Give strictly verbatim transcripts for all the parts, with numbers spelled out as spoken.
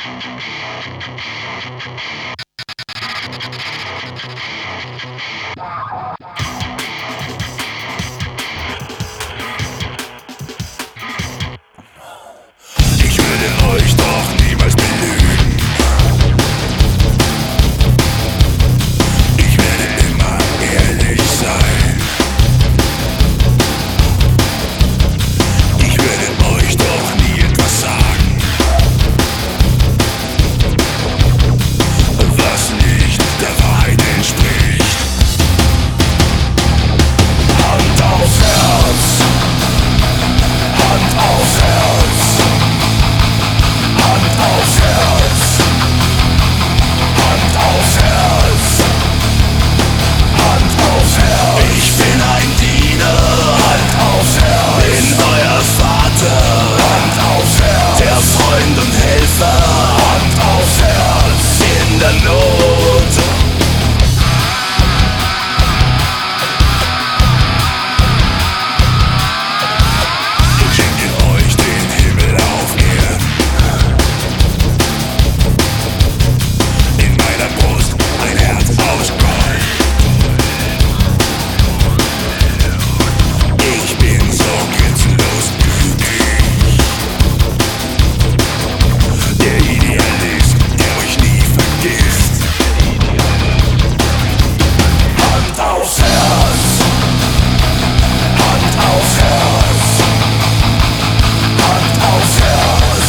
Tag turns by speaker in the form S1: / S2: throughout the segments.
S1: Ich würde euch doch niemals belügen. Ich werde immer ehrlich sein. Ich werde euch doch nie etwas sagen, was nicht der Wahrheit entspricht. Hand aufs Herz, Hand aufs Herz, Hand aufs Herz, Hand aufs Herz, Hand aufs Herz. Ich bin ein Diener, Hand aufs Herz. Bin euer Vater, Hand aufs Herz. Der Freund und Helfer, Hand aufs Herz. In der Not. Ich schenke euch den Himmel auf Erden. In meiner Brust ein Herz aus Gold. Ich bin so grenzenlos glücklich. Der Idealist, der euch nie vergisst. Hand aufs Herz, Hand aufs Herz, Hand aufs Herz,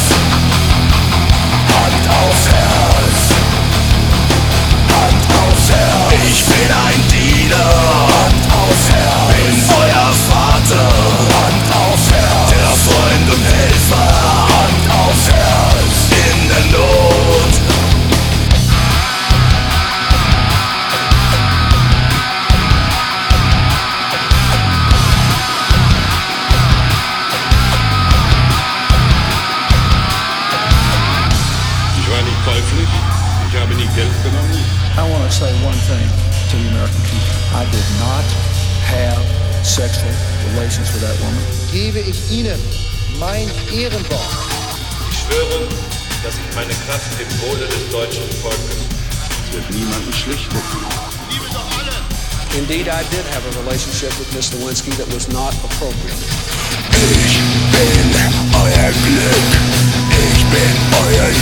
S1: Hand aufs Herz, Hand aufs Herz. Ich bin ein Diener, Hand aufs Herz. Bin euer Vater, Hand aufs Herz. Der Freund und Helfer, Hand aufs Herz. In der Not.
S2: Ich war nicht käuflich, ich habe nie Geld genommen.
S3: I want to say one thing to the American people. I did not have sexual relations with that woman.
S4: Gebe ich Ihnen mein Ehrenwort.
S5: Ich schwöre, dass ich meine Kraft dem Wohle des deutschen Volkes.
S2: Es wird niemanden schlecht machen.
S3: Indeed, I did have a relationship with Miss Lewinsky that was not appropriate.
S1: Ich bin euer Glück. Ich bin euer